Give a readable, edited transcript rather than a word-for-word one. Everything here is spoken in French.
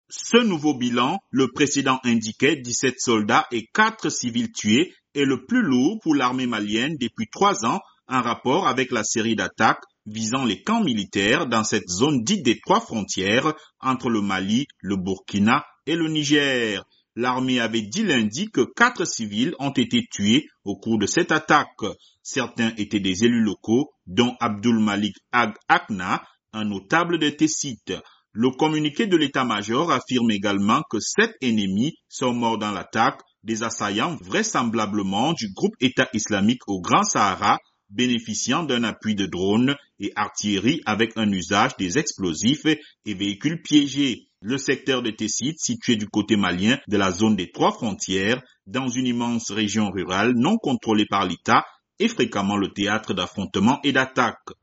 Ce nouveau bilan, le précédent indiquait 17 soldats et 4 civils tués, est le plus lourd pour l'armée malienne depuis 3 ans, en rapport avec la série d'attaques visant les camps militaires dans cette zone dite des 3 frontières entre le Mali, le Burkina et le Niger. L'armée avait dit lundi que 4 civils ont été tués au cours de cette attaque. Certains étaient des élus locaux, dont Abdul Malik Ag Akna, un notable de Tessit. Le communiqué de l'état-major affirme également que 7 ennemis sont morts dans l'attaque, des assaillants vraisemblablement du groupe État islamique au Grand Sahara, bénéficiant d'un appui de drones et artillerie avec un usage des explosifs et véhicules piégés. Le secteur de Tessit, situé du côté malien de la zone des 3 frontières, dans une immense région rurale non contrôlée par l'État, est fréquemment le théâtre d'affrontements et d'attaques.